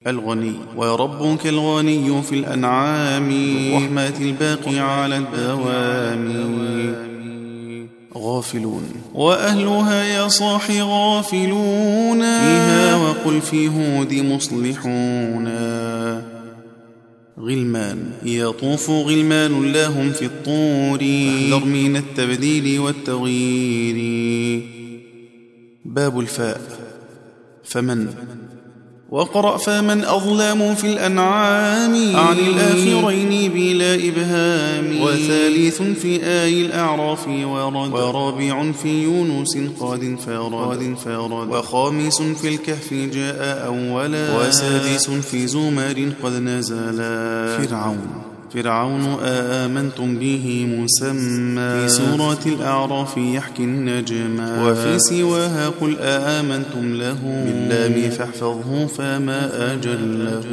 الغني. وربك الغني في الأنعام رحمة الباقي على الدوام. غافلون. وأهلها يا صاح غافلون فيها وقل في هود مصلحون. غلمان. يطوف غلمان لهم في الطور فاحذر من التبديل والتغيير. باب الفاء. فمن. وقرأ فمن أظلم في الأنعام عن الآخرين بلا إبهام. وثالث في آي الأعراف ورد. ورابع في يونس قد فرد. وخامس في الكهف جاء أولا. وسادس في زمر قد نزلا. فرعون آمنتم به مسمى في سورة الأعراف يحكي النجما. وفي سواها قل آمنتم له باللام فاحفظه فما أجله.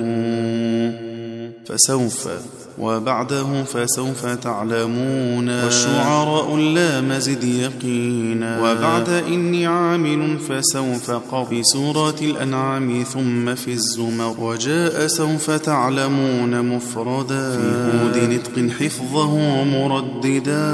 فسوف. وبعده فسوف تعلمون. والشعراء لا مزد يقينا. وبعد إني عامل فسوف في سورة الأنعام ثم في الزمر. وجاء سوف تعلمون مفردا في هود نطق حفظه مرددا.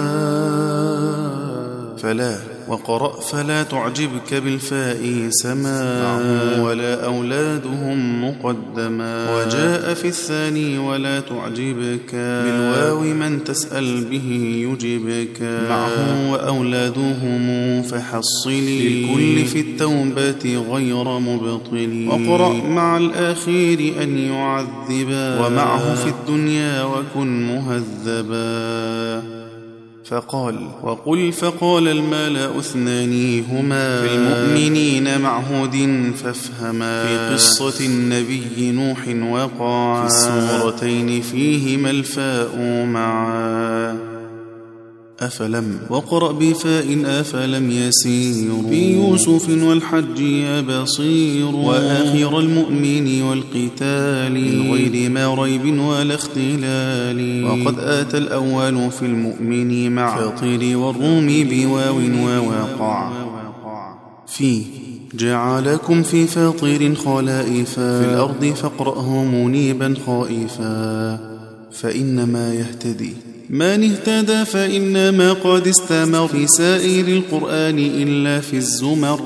فلا. وقرأ فلا تعجبك بالفاء سما ولا أولادهم مقدما. وجاء في الثاني ولا تعجبك بالواو من تسأل به يجبك. معه وأولادهم فحصلي للكل في التوبة غير مبطل. وقرأ مع الآخير أن يعذبا ومعه في الدنيا وكن مهذبا. فقال. وقل فقال الملأ اثنان هما في المؤمنين معهود فافهما. في قصة النبي نوح وقع في السورتين فيهما الفاء معا. أفلم. وقرأ بفاء أفلم يسير في يوسف والحج يا بصير. وآخر المؤمن والقتال من غير ما ريب ولا اختلال. وقد آتى الأول في المؤمن مع فاطر والروم بواو ووقع. في. جعلكم في فاطر خلائفا في الأرض فاقرأه منيبا خائفا. فإنما يهتدي من اهتدى فإنما قد استمر في سائر القرآن إلا في الزمر.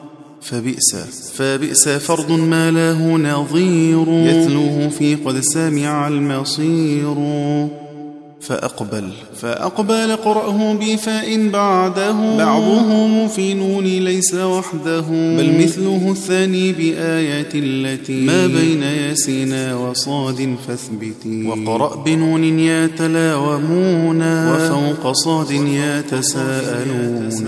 فبئس فرض ما له نظير يتلوه في قد سمع المصير. فأقبل قرأه بفاء بعضهم في نون ليس وحده بل مثله الثاني بآية التي ما بين ياسين وصاد فاثبتي. وقرأ بنون يتلاومون وفوق صاد يتساءلون.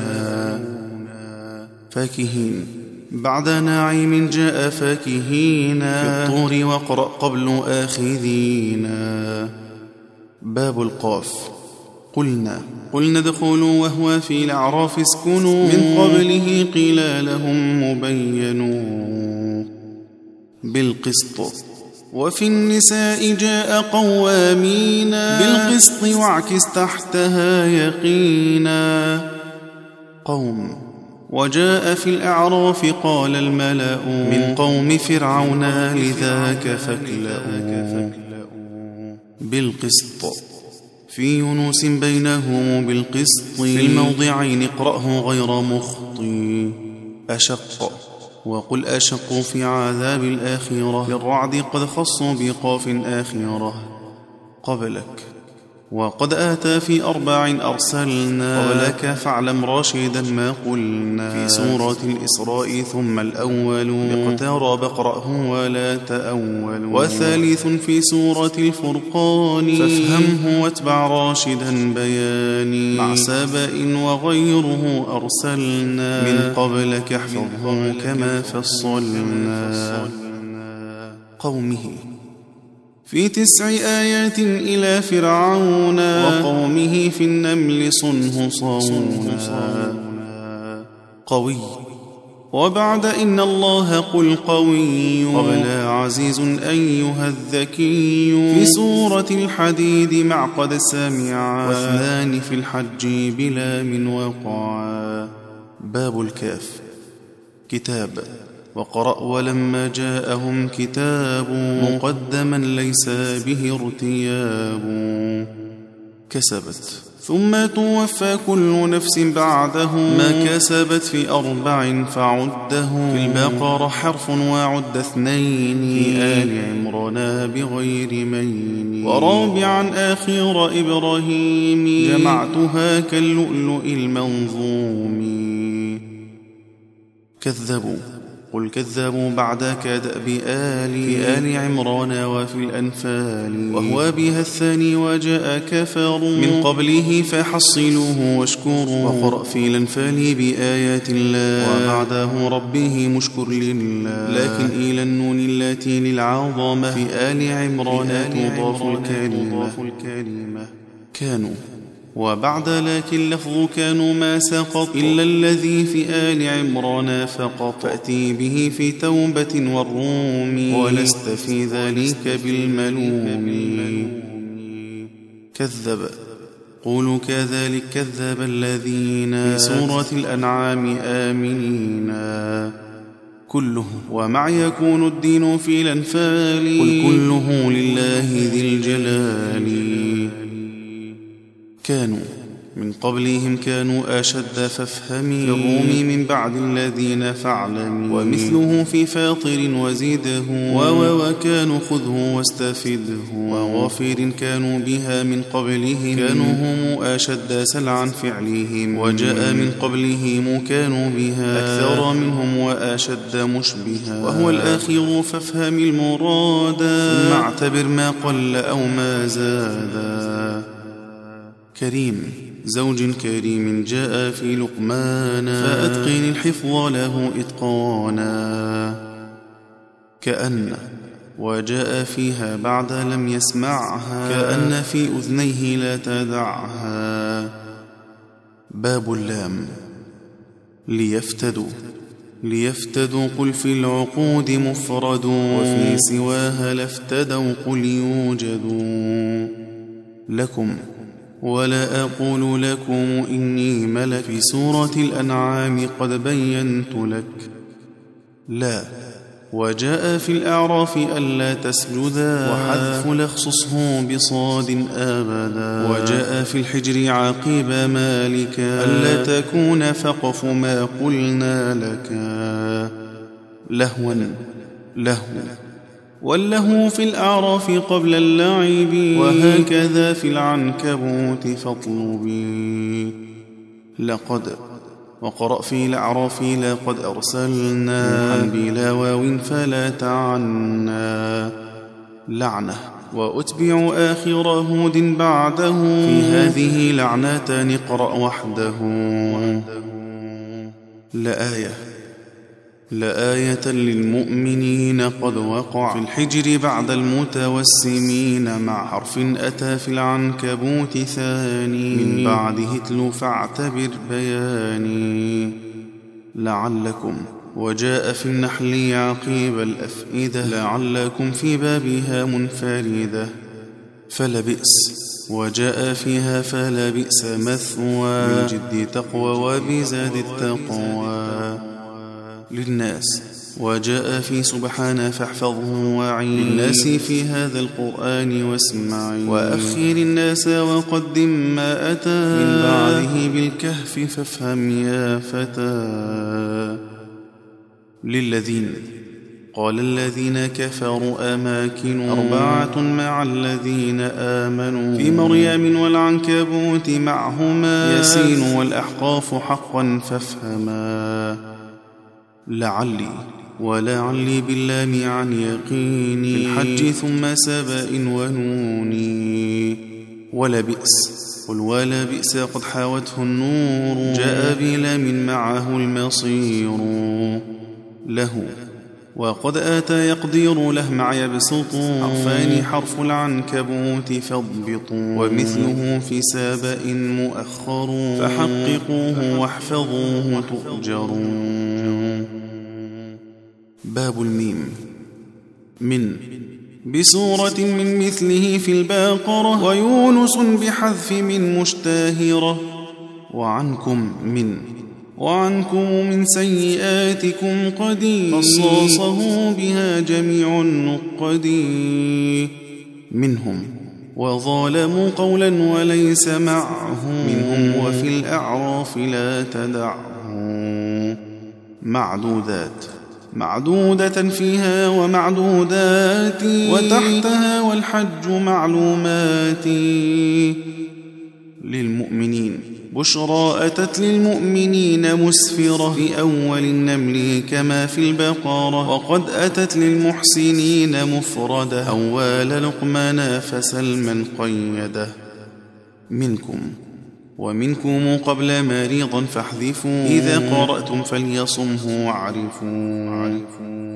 فاكهين. بعد نعيم جاء فاكهين في الطور. وقرأ قبل آخذين. باب القاف. قلنا ادخلوا وهو في الأعراف اسكنوا من قبله قيل لهم مبينوا بالقسط. وفي النساء جاء قوامين بالقسط واعكس تحتها يقينا. قوم. وجاء في الأعراف قال الملأ من قوم فرعون لذاك فاكلأوا بالقسط. في يونس بينهم بالقسط في الموضعين اقرأه غير مخطي. أشق. وقل أشق في عذاب الآخرة للرعد قد خصوا بقاف آخرة قبلك. وقد آتى في 4 أرسلنا قبلك فاعلم راشدا ما قلنا. في سورة الإسراء ثم الأول اقترب اقرأه ولا تأول. وثالث في سورة الفرقان فافهمه واتبع راشدا بياني. مع سبأ وغيره أرسلنا من قبلك احفظه كما فصلنا. قومه. في 9 آيات إلى فرعون وقومه في النمل صنه صونا. قوي. وبعد إن الله قل قوي قبل عزيز أيها الذكي في سورة الحديد مع قد سمع. واثنان في الحج بلا من وقع. باب الكاف. كتاب. وقرأ ولما جاءهم كتاب مقدما ليس به ارتياب. كسبت ثم توفى كل نفس بعده ما كسبت في 4 فعده. في البقرة حرف وعد 2 في آل عمران بغير مين. ورابعا آخر إبراهيم جمعتها كاللؤلؤ المنظوم. كذبوا قل كذبوا بعد كدأب في آل عمران وفي الأنفال. وهو بها الثاني وجاء كفر من قبله فحصلوه واشكروا. وقرأ في الأنفال بآيات الله وبعده ربه مشكر لله. لكن إلى النون التي للعظمة في آل عمران تضاف الكلمة. كانوا وبعد لكن لفظ كانوا ما سقط إلا الذي في آل عمران فقط. فأتي به في توبة والروم ولست في ذلك بالملوم. كذب قولوا كذلك كذب الذين في سورة الأنعام آمنين. كله ومع يكون الدين في الأنفال. قل كله لله ذي الجلال. كانوا من قبلهم كانوا أشد فافهمي. الروم من بعد الذين فاعلمي. ومثله في فاطر وزيده وكانوا خذه واستفده. وغافر كانوا بها من قبلهم كانوا هم أشد سلعا فعلهم. وجاء من قبلهم كانوا بها أكثر منهم وأشد مشبها. وهو الآخر فافهم المرادا ثم اعتبر ما قل أو ما زادا. كريم زوج كريم جاء في لقمان فأتقن الحفظ له إتقانا. كأن وجاء فيها بعد لم يسمعها كأن في أذنيه لا تدعها. باب اللام ليفتدوا قل في العقود مفرد وفي سواها لافتدوا قل يوجدوا. لكم ولا أقول لكم إني ملك في سورة الأنعام قد بينت لك. لا وجاء في الأعراف ألا تسجدا وحذف لخصصه بصاد أبدا. وجاء في الحجر عقيب مالك ألا تكون فقف ما قلنا لك. لهو واللهو في الأعراف قبل اللعب وهكذا في العنكبوت فاطلبي. لقد وقرأ في الأعراف لقد أرسلنا عن بلا واو فلا تعنا. لعنة وأتبع آخر هود بعده في هذه لعنتان اقرأ وحده. لآية للمؤمنين قد وقع في الحجر بعد المتوسمين مع حرف أتى في العنكبوت ثاني من بعده اتل فاعتبر بياني. لعلكم وجاء في النحل عقيب الأفئدة لعلكم في بابها منفردة. فلبئس وجاء فيها فلبئس مثوى بالجد تقوى وبزاد التقوى. للناس وجاء في سبحان فاحفظه وعي. للناس في هذا القرآن واسمعي. وأخر الناس وقدم ما أتى من بعده بالكهف فافهم يا فتى. للذين قال الذين كفروا أماكن 4 مع الذين آمنوا في مريم والعنكبوت معهما ياسين والأحقاف حقا فافهما. لعلي ولعلي باللام عن يقيني الحج ثم سبأ ونوني. ولبئس قل ولبئس قد حاوته النور جاء بلام معه المصير. له وقد آتى يقدير له مع يبسط حرفان حرف العنكبوت فاضبطوا. ومثله في سابأ مؤخر فحققوه واحفظوه تؤجرون. باب الميم من بسورة من مثله في الباقرة ويونس بحذف من مشتاهرة. وعنكم من وعنكم من سيئاتكم قدير خصاصه بها جميع النقد منهم وظالموا قولا وليس معه منهم وفي الأعراف لا تدعه معدودة فيها ومعدودات وتحتها والحج معلومات للمؤمنين بشرى أتت للمؤمنين مسفرة في أول النمل كما في البقرة وقد أتت للمحسنين مفردة أول لقمان فسلما قيده منكم ومنكم قبل مريضا فاحذفوا إذا قرأتم فليصمه واعرفوا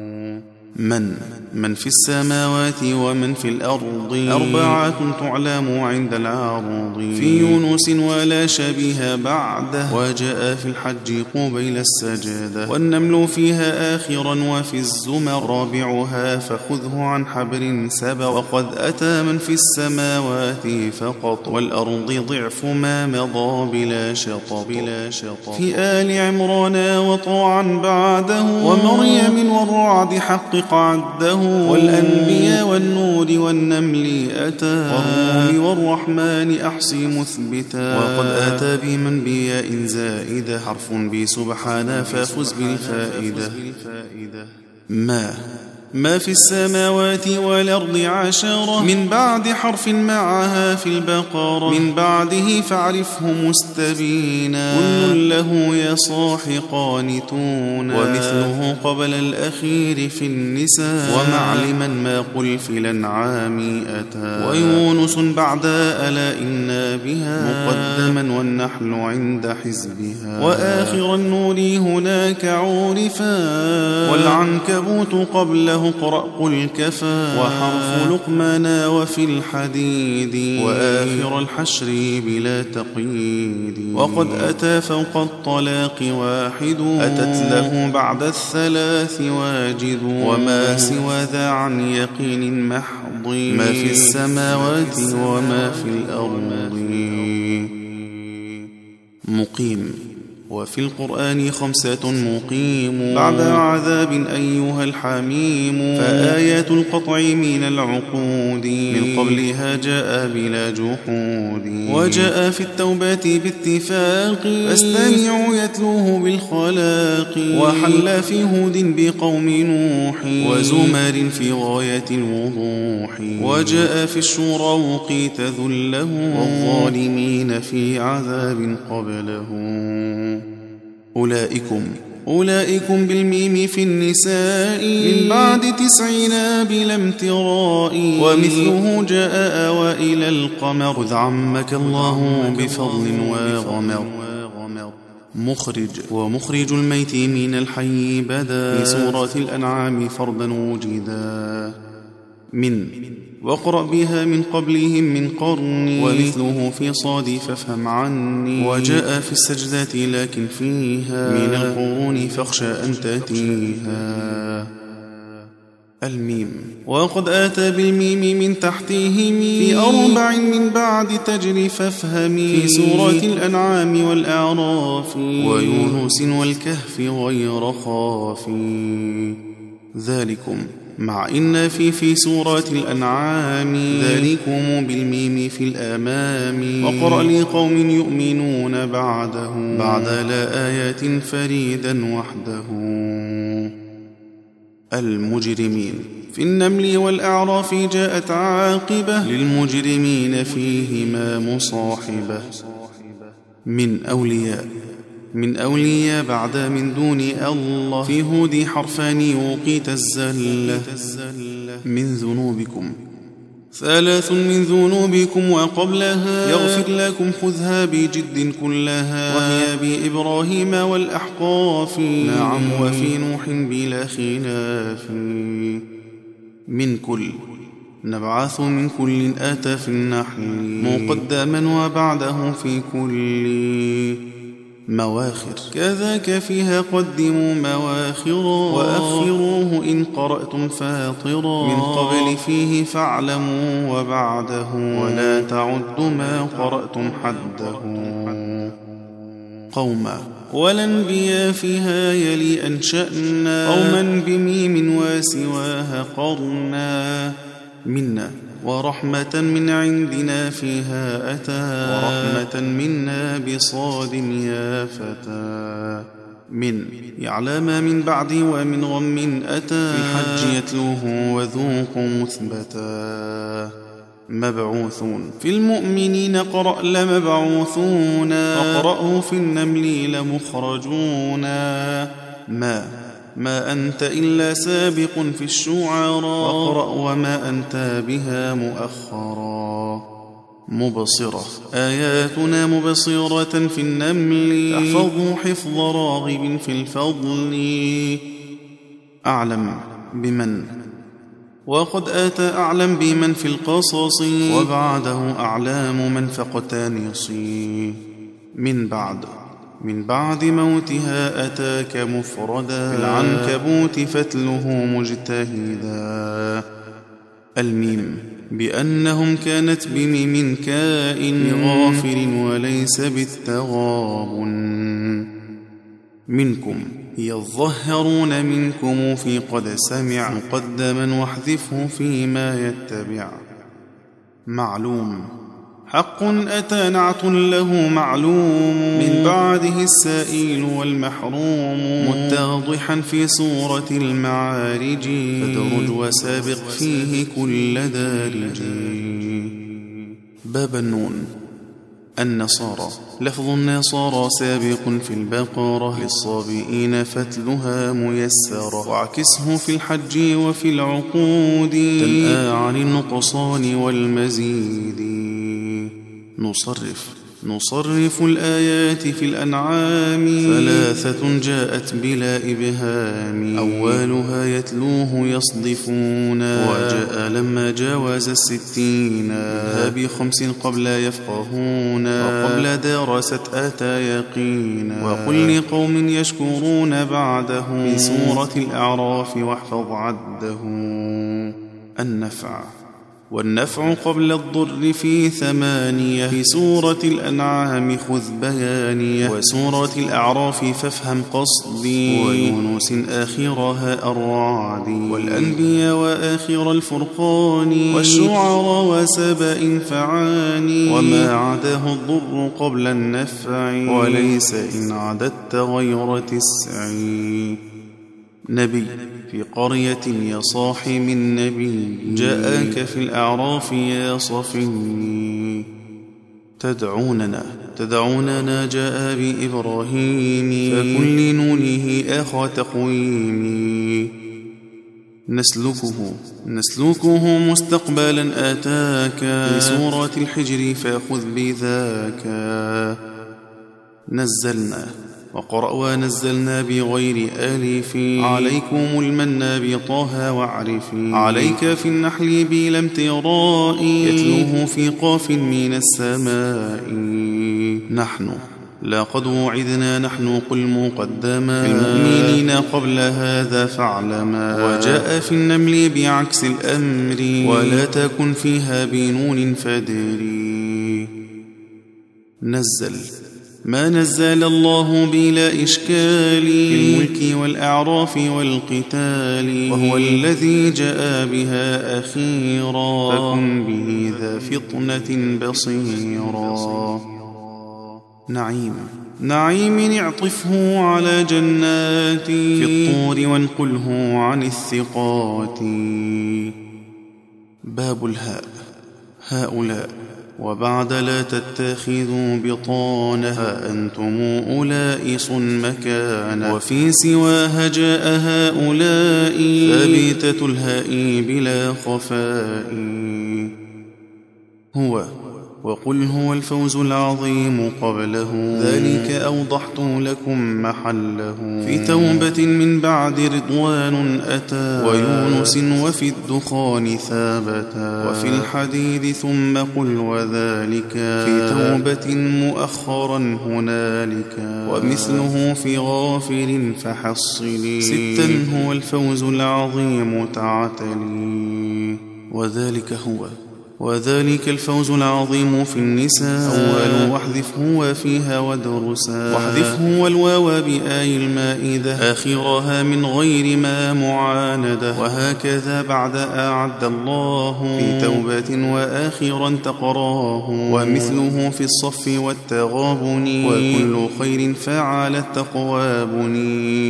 من في السماوات ومن في الأرض أربعة تعلم عند العرض في يونس ولا شبيه بعده وجاء في الحج قبيل السجادة والنمل فيها آخرا وفي الزمر رابعها فخذه عن حبر سبق وقد أتى من في السماوات فقط والأرض ضعف ما مضى بلا شطط في آل عمران وطاعا بعده ومريم والرعد حقق عده والأنبياء والنور والنمل أتى والروم والرحمن أحصي مثبتا وقد أتى بمنبياء زائدة حرف بسبحان فافز بالفائدة ما في السماوات والأرض عشرة من بعد حرف معها في البقرة من بعده فاعرفه مستبينا كل له يصاح قانتون ومثله قبل الأخير في النساء ومعلما ما قل في الأنعام أتى ويونس بعد ألا إنا بها مقدما والنحل عند حزبها وآخر النور هناك عورفا والعنكبوت قبله اقرأ قل كفى وحرف لقمان وفي الحديد وآخر الحشر بلا تقييد وقد أتى فوق الطلاق واحد أتت له بعد الثلاث واجد وما سوى ذا عن يقين محض ما في السماوات وما في الأرض مقيم وفي القرآن 5 مقيم بعد عذاب أيها الحميم فآيات القطع من العقود من قبلها جاء بلا جحود وجاء في التوبة باتفاق فاستمعوا يتلوه بالخلاق وحل في هود بقوم نوح وزمر في غاية الوضوح وجاء في الشورى وقيت ذله والظالمين في عذاب قبله أولئكم بالميم في النساء من بعد 90 بلا امتراء ومثله جاء أوائل القمر خذ عمك الله بفضل وغمر ومخرج الميت من الحي بدا في سورة الأنعام فردا وجدا واقرأ بها من قبلهم من قرن ومثله في صاد فافهم عني وجاء في السجدة لكن فيها من القرون فاخشى أن تأتيها الميم وقد آتى بالميم من تحتهم في 4 من بعد تجري فافهمي في سورة الأنعام والأعراف ويونس والكهف غير خاف ذلكم مع إن في سورة الأنعام ذلكم بالميم في الأمام وقرأ لقوم يؤمنون بعد لا آيات فريدا وحده المجرمين في النمل والأعراف جاءت عاقبة للمجرمين فيهما مصاحبة من أولياء بعد من دون الله في هود حرفان وقيت الزلة من ذنوبكم 3 من ذنوبكم وقبلها يغفر لكم خذها بجد كلها وهي بإبراهيم والأحقاف نعم وفي نوح بلا خلاف من كل نبعث من كل آتى في النحل مقدما وبعده في كل مواخر كذاك فيها قدموا مواخرا وأخروه إن قرأتم فاطرا من قبل فيه فاعلموا وبعده ولا تعد ما قرأتم حده والأنبياء فيها يلي أنشأنا قوما بميم وسواها قرنا منا ورحمة من عندنا فيها أتى ورحمة منا بصاد يا فتى من يعلم من بعد ومن غم أتى في الحج يتلوه وذوق مثبتا مبعوثون في المؤمنين قرأ لمبعوثون فاقرأوا في النمل لمخرجون ما أنت إلا سابق في الشعراء واقرأ وما أنت بها مؤخرا مبصرة آياتنا مبصرة في النمل احفظوا حفظ راغب في الفضل أعلم بمن وقد آتى أعلم بمن في القصص وبعده أعلام من فقتانص من بعد موتها أتاك مفردا في العنكبوت فتله مجتهدا الميم بأنهم كانت بميم كائن غافر وليس بالتغابن منكم هي الظهرون منكم في قد سمع مقدما واحذفه فيما يتبع معلوم حق أتى نعت له معلوم من بعده السائل والمحروم متضحا في سورة المعارج فدرج وسابق فيه كل دارج باب النون النصارى لفظ النصارى سابق في البقرة للصابئين فتلها ميسرة واعكسه في الحج وفي العقود تنأى عن النقصان والمزيد نصرف الآيات في الأنعام ثلاثة جاءت بلا إبهام أولها يتلوه يصدفون وجاء لما جاوز 60 ب5 قبل يفقهون وقبل درست أتى يقينا وقل لقوم يشكرون بعده في سورة الأعراف واحفظ عده النفع والنفع قبل الضر في 8 في سورة الأنعام خذ بيانية وسورة الأعراف فافهم قصدي ويونس آخرها الرعد والأنبياء وآخر الفرقان والشعراء وسبأ فعاني وما عداه الضر قبل النفع وليس إن عددت غير 9 نبي في قرية يا صاحي من نبي جاءك في الأعراف يا صفي تدعوننا جاء بإبراهيم فكل نونه أخ تقويم نسلكه مستقبلا أتاك في سورة الحجر فخذ بذاك وقرأ ونزلنا بغير ألف عليكم المنى بطه واعرفي عليك في النحل بلا امتراء يتلوه في قاف من السماء نحن لقد وعدنا نحن قل مقدما في المؤمنين قبل هذا فاعلما وجاء في النمل بعكس الأمر ولا تكن فيها بنون فدري ما نزل الله بلا إشكال في الملك والأعراف والقتال وهو الذي جاء بها أخيرا فكن به ذا فطنة بصيرا نعيم اعطفه على جنات في الطور وانقله عن الثقات باب الهاء هؤلاء وبعد لا تتخذوا بطانها أنتم أولئس مكانا وفي سواها جاء هؤلاء ثابتة الهاء بلا خفاء وقل هو الفوز العظيم قبله ذلك أوضحت لكم محله في توبة من بعد رضوان أتى ويونس وفي الدخان ثابتا وفي الحديد ثم قل وذلك في توبة مؤخرا هنالك ومثله في غافر فحصلي 6 هو الفوز العظيم تعتلي وذلك هو وذلك الفوز العظيم في النساء. أول واحذفه وفيها ودرسا، واحذفه والواو بآي المائدة، آخرها من غير ما معاندة. وهكذا بعد أعد الله في توبة وآخرا تقراه، ومثله في الصف والتغابن، وكل خير فعل التقوابن.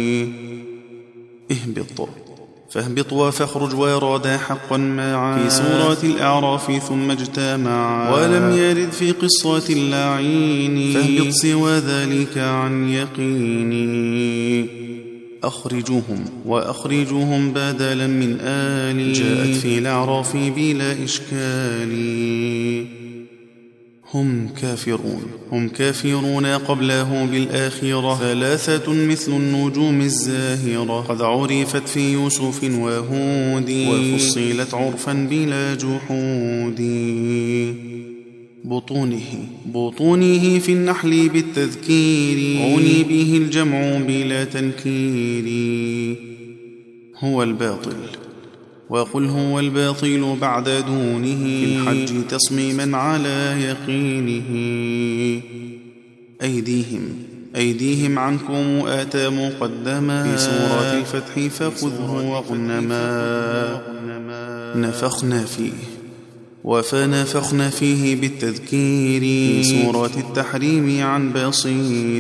اهبط فاهبط وفاخرج وراد حقا معا في سورة الأعراف ثم اجتمعا، ولم يرد في قصة اللعين فاهبط سوى ذلك عن يقيني. أخرجوهم وأخرجوهم بدلا من آل، جاءت في الأعراف بلا إشكال. هم كافرون قبله بالآخرة، ثلاثة مثل النجوم الزاهرة، قد عرفت في يوسف وهود، وفصلت عرفا بلا جحود. بطونه في النحل بالتذكير، عني به الجمع بلا تنكير. هو الباطل، وقل هو الباطل بعد دونه، في الحج تصميما على يقينه. أيديهم عنكم آتى مقدما، في سورة الفتح فخذه وغنما. نفخنا فيه بالتذكير، في سورة التحريم عن بصير.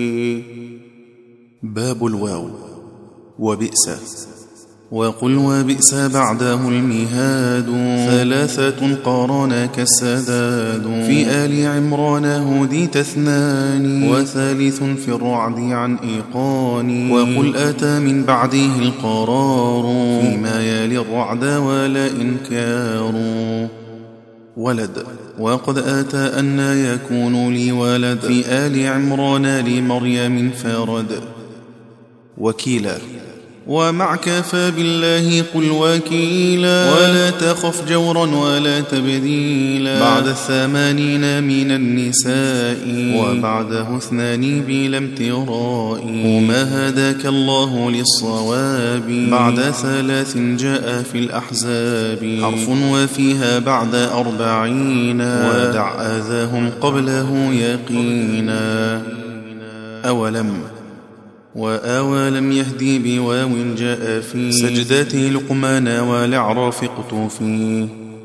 باب الواو وبئس. وقل وبئس بعده المهاد، ثلاثة قارنك السداد، في آل عمران هديت اثنان، وثالث في الرعد عن إيقان. وقل أتى من بعده القرار، فيما يلي الرعد ولا إنكار. ولد وقد آتى أن يكون لي ولد، في آل عمران لمريم فرد. وكيلا ومعك فبالله قل وكيلا، ولا تخف جورا ولا تبديلا، بعد 80 من النساء، وبعده 2 بلا امتراء. وما هداك الله للصواب، بعد 3 جاء في الأحزاب، حرف وفيها بعد 40، ودع آذاهم قبله يقينا. وأولم يهدي بواو جاء في سجدات لقمان والأعراف قطوفي.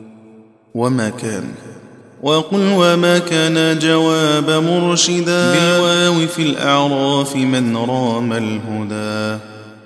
وقل وما كان جواب مرشدا، بالواو في الأعراف من رام الهدى.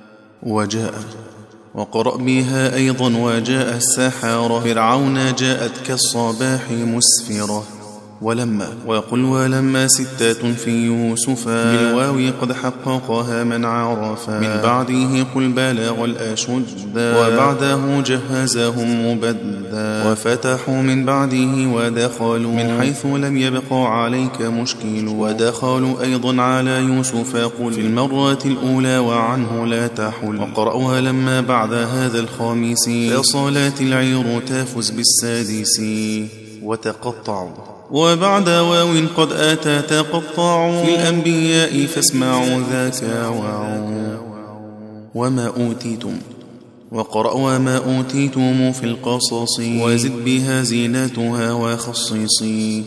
وقرأ بها أيضا وجاء السحرة، فرعون جاءت كالصباح مسفرة. وقل ولما 6 في يوسف، بالواو قد حققها من عرف، من بعده قل بلغ الأشد، وبعده جهزهم مبدا، وفتحوا من بعده ودخلوا من حيث لم يبق عليك مشكل، ودخلوا أيضا على يوسف قل في المرة الأولى وعنه لا تحل. وقرأوا لما بعد هذا الخامس، فصلاة العير تفز بالسادس. وتقطعوا وبعد واو قد آتى تقطعوا، في الأنبياء فاسمعوا ذاك وعوا. وما أوتيتم وقرأ وما أوتيتم في القصص، وزد بها زينتها وخصصي.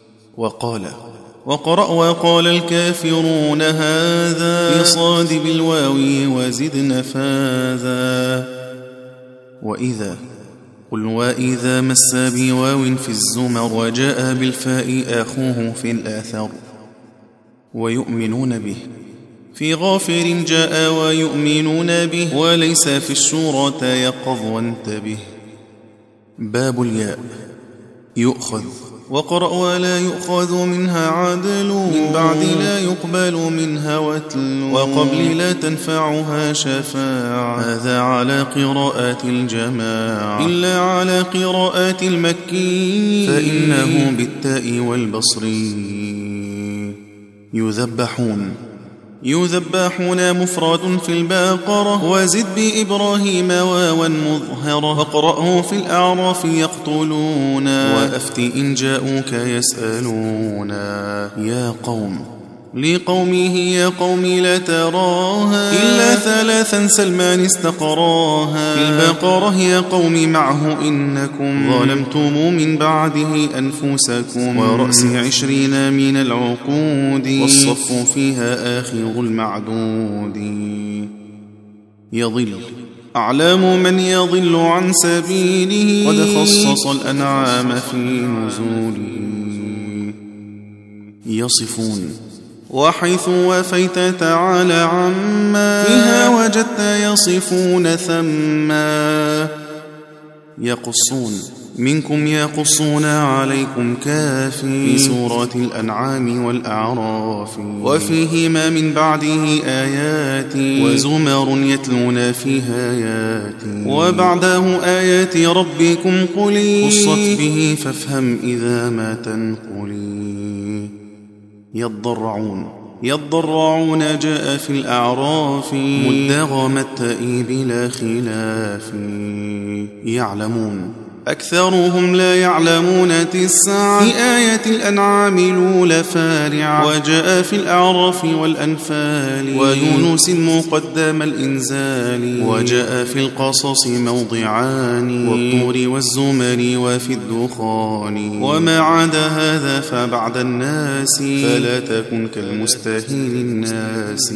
وقرأ وقال الكافرون هذا، في صاد بالواو وزد نفاذا. قل وإذا مس بواو في الزمر، وجاء بالفاء أخوه في الآثر. ويؤمنون به في غافر جاء ويؤمنون به، وليس في الشورى يقظ وانتبه. باب الياء يؤخذ. وقرأ ولا يؤخذ منها عدل، من بعد لا يقبل منها وتل، وقبل لا تنفعها شفاعة، هذا على قراءات الجماعة، إلا على قراءات المكي، فإنه بالتاء والبصري. يذبحون مفرد في البقرة، وزد بإبراهيم واوا مظهرة، وقرأه في الأعراف يقتلون، وأفت إن جاءوك يسألون. لقومه يا قوم لا تراها إلا ثلاثا سلمان استقراها في البقرة يا قوم معه إنكم ظلمتم من بعده أنفسكم ورأس 20 من العقود والصف فيها آخر المعدود يضل أعلام من يضل عن سبيله قد خصص الأنعام في نزوله يصفون وحيث وفيت تعالى عما فيها وجدت يصفون ثما يقصون منكم يقصون عليكم كافي في سورة الأنعام والأعراف وفيهما من بعده آيات وزمر يتلون فيها آيات وبعده آيات ربكم قلي قصت به فافهم إذا ما تنقلي يضرعون جاء في الأعراف مدغم التائب لا خلاف يعلمون أكثرهم لا يعلمون 9 في آية الأنعام لول فارع وجاء في الأعراف والأنفال ويونس مقدم الإنزال وجاء في القصص موضعان والطور والزمر وفي الدخان وما عدا هذا فبعد الناس فلا تكن كالمستهين الناس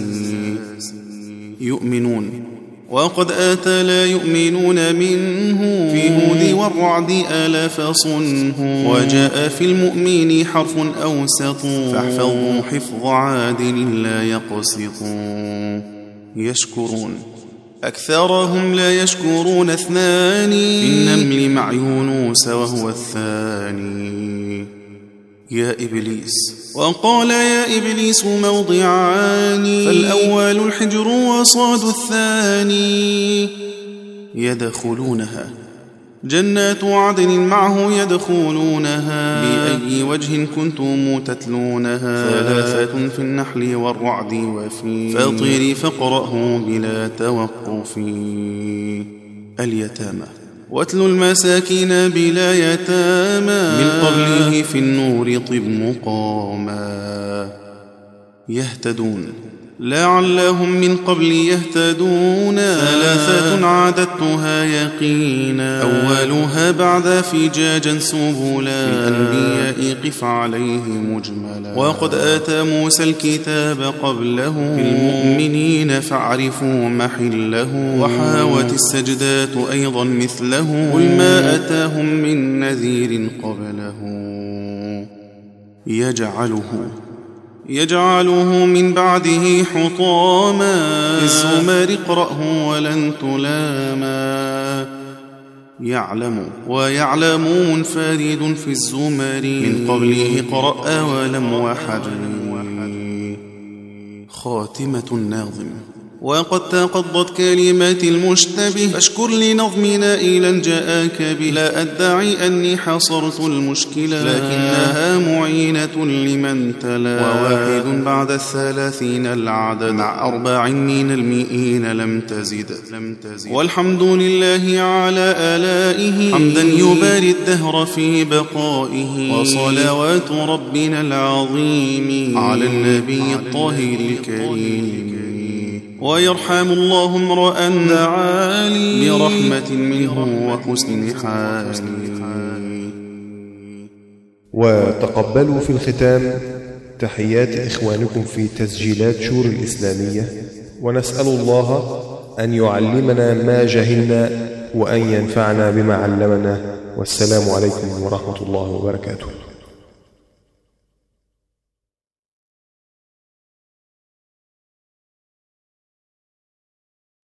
يؤمنون وقد آتى لا يؤمنون منه في هود والرعد آلاف صنه وجاء في المؤمن حرف أوسط فاحفظوا حفظ عادل لا يقسط يشكرون أكثرهم لا يشكرون 2 في النمل مع يونس وهو الثاني يا إبليس وقال يا إبليس موضعان فالأول الحجر وصاد الثاني يدخلونها جنات عدن معه يدخلونها بأي وجه كنتم تتلونها 3 في النحل والرعد وفي فاطر فاقرأه بلا توقف اليتامى واتل المساكين بلا يتامى من قبله في النور طب مقاما يهتدون لعلهم من قبل يهتدون 3 عددتها يقينا أولها بعد فجاجا سبلا الأنبياء قف عليه مجملا وقد آتى موسى الكتاب قبله في المؤمنين فاعرفوا محله وحاوت السجدات أيضا مثله قل ما أتاهم من نذير قبله يجعله من بعده حطاما في الزمر اقرأه ولن تلاما يعلم ويعلم منفرد في الزمر من قبله قرأ ولم وحجر خاتمة الناظم وقد تقضت كلمات المشتبه فاشكر لنظمنا إلى جاءك به لا أدعي أني حصرت المشكلة لكنها معينة لمن تلا وواحد بعد 30 العدد مع 4 من 100 لم تزد والحمد لله على آلائه حمدا يباري الدهر في بقائه وصلوات ربنا العظيم على النبي الطاهر الكريم ويرحم الله امرأ دعالي برحمة منه وحسن حال وتقبلوا في الختام تحيات إخوانكم في تسجيلات شور الإسلامية ونسأل الله أن يعلمنا ما جهلنا وأن ينفعنا بما علمنا والسلام عليكم ورحمة الله وبركاته.